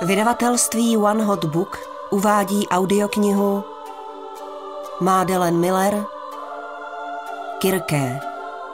Vydavatelství One Hot Book uvádí audioknihu Madeleine Miller Kyrké.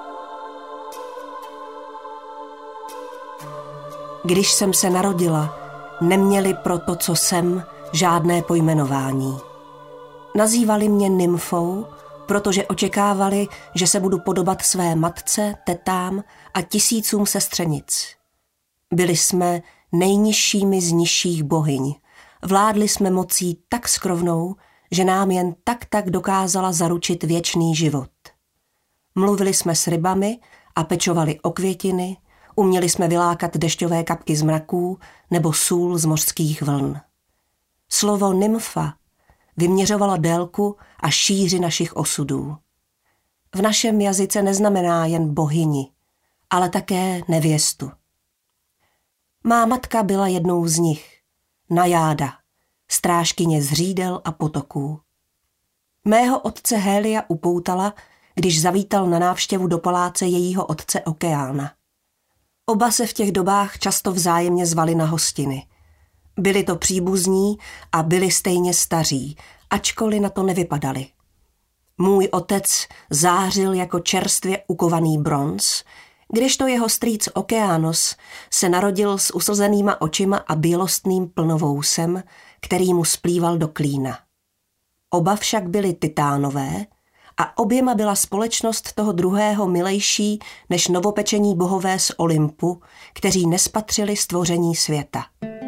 Když jsem se narodila, neměli pro to, co jsem, žádné pojmenování. Nazývali mě nymfou, protože očekávali, že se budu podobat své matce, tetám a tisícům sestřenic. Byli jsme nejnižšími z nižších bohyň. Vládli jsme mocí tak skrovnou, že nám jen tak dokázala zaručit věčný život. Mluvili jsme s rybami a pečovali o květiny, uměli jsme vylákat dešťové kapky z mraků nebo sůl z mořských vln. Slovo nymfa vyměřovalo délku a šíři našich osudů. V našem jazyce neznamená jen bohyni, ale také nevěstu. Má matka byla jednou z nich, Najáda, strážkyně zřídel a potoků. Mého otce Hélia upoutala, když zavítal na návštěvu do paláce jejího otce Okeána. Oba se v těch dobách často vzájemně zvali na hostiny. Byli to příbuzní a byli stejně staří, ačkoliv na to nevypadali. Můj otec zářil jako čerstvě ukovaný bronz, kdežto jeho strýc Okeános se narodil s uslzenýma očima a bělostným plnovousem, který mu splýval do klína. Oba však byli titánové a oběma byla společnost toho druhého milejší než novopečení bohové z Olympu, kteří nespatřili stvoření světa.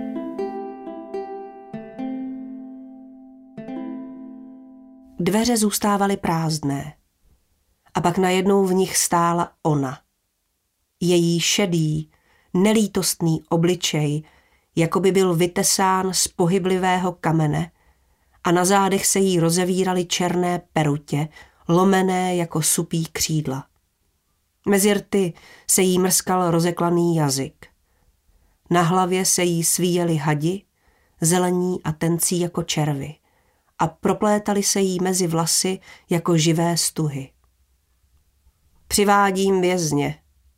Dveře zůstávaly prázdné a pak najednou v nich stála ona. Její šedý, nelítostný obličej, jako by byl vytesán z pohyblivého kamene, a na zádech se jí rozevíraly černé perutě, lomené jako supí křídla. Mezi rty se jí mrskal rozeklaný jazyk. Na hlavě se jí svíjely hadi, zelení a tencí jako červy, a proplétaly se jí mezi vlasy jako živé stuhy. Přivádím vězně.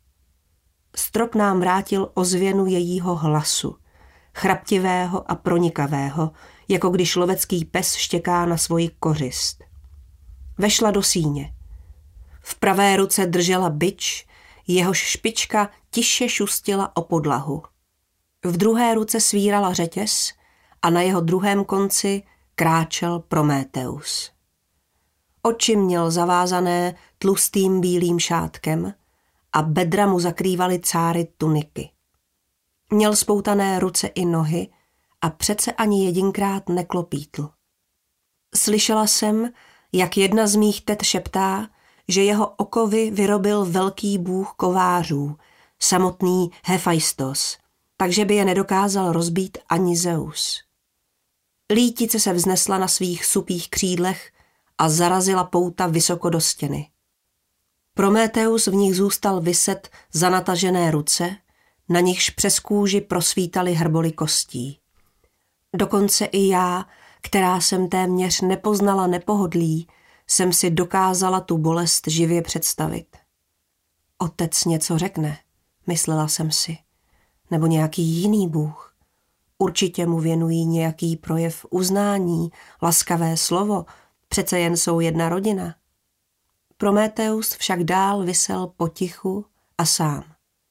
Strop nám vrátil ozvěnu jejího hlasu, chraptivého a pronikavého, jako když lovecký pes štěká na svoji kořist. Vešla do síně. V pravé ruce držela bič, jehož špička tiše šustila o podlahu. V druhé ruce svírala řetěz a na jeho druhém konci kráčel Prométeus. Oči měl zavázané tlustým bílým šátkem a bedra mu zakrývaly cáry tuniky. Měl spoutané ruce i nohy a přece ani jedinkrát neklopítl. Slyšela jsem, jak jedna z mých tet šeptá, že jeho okovy vyrobil velký bůh kovářů, samotný Hefajstos, takže by je nedokázal rozbít ani Zeus. Lítice se vznesla na svých supých křídlech a zarazila pouta vysoko do stěny. Prométeus v nich zůstal viset za natažené ruce, na nichž přes kůži prosvítaly hrboly kostí. Dokonce i já, která jsem téměř nepoznala nepohodlí, jsem si dokázala tu bolest živě představit. Otec něco řekne, myslela jsem si, nebo nějaký jiný bůh. Určitě mu věnují nějaký projev uznání, laskavé slovo, přece jen jsou jedna rodina. Prométeus však dál visel potichu a sám.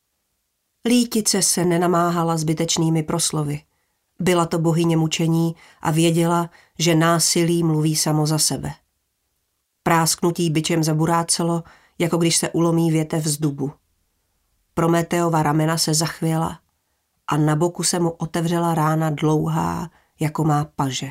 Lítice se nenamáhala zbytečnými proslovy. Byla to bohyně mučení a věděla, že násilí mluví samo za sebe. Prásknutí bičem zaburácelo, jako když se ulomí větev z dubu. Prometeova ramena se zachvěla a na boku se mu otevřela rána dlouhá, jako má paže.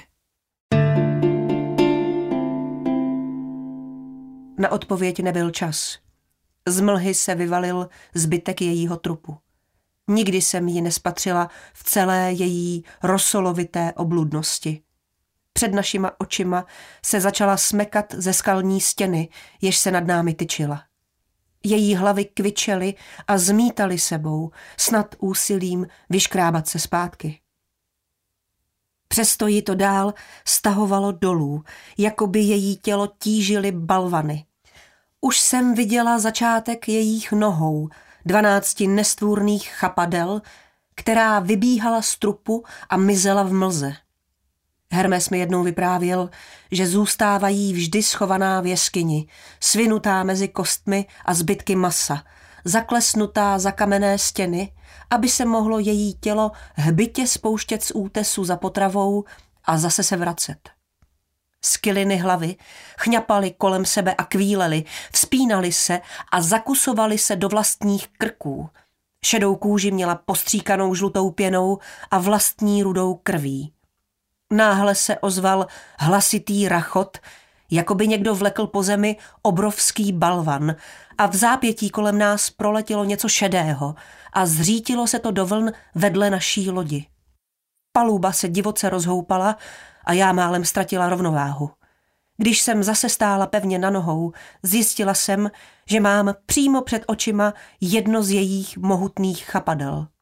Na odpověď nebyl čas. Z mlhy se vyvalil zbytek jejího trupu. Nikdy jsem ji nespatřila v celé její rosolovité obludnosti. Před našima očima se začala smekat ze skalní stěny, jež se nad námi tyčila. Její hlavy kvičely a zmítaly sebou, snad úsilím vyškrábat se zpátky. Přesto ji to dál stahovalo dolů, jako by její tělo tížily balvany. Už jsem viděla začátek jejích nohou, 12 nestvůrných chapadel, která vybíhala z trupu a mizela v mlze. Hermes mi jednou vyprávěl, že zůstávají vždy schovaná v jeskyni, svinutá mezi kostmi a zbytky masa, zaklesnutá za kamenné stěny, aby se mohlo její tělo hbitě spouštět z útesu za potravou a zase se vracet. Skyliny hlavy chňapaly kolem sebe a kvílely, vzpínali se a zakusovali se do vlastních krků. Šedou kůži měla postříkanou žlutou pěnou a vlastní rudou krví. Náhle se ozval hlasitý rachot, jako by někdo vlekl po zemi obrovský balvan a v zápětí kolem nás proletělo něco šedého a zřítilo se to do vln vedle naší lodi. Paluba se divoce rozhoupala a já málem ztratila rovnováhu. Když jsem zase stála pevně na nohou, zjistila jsem, že mám přímo před očima jedno z jejich mohutných chapadel.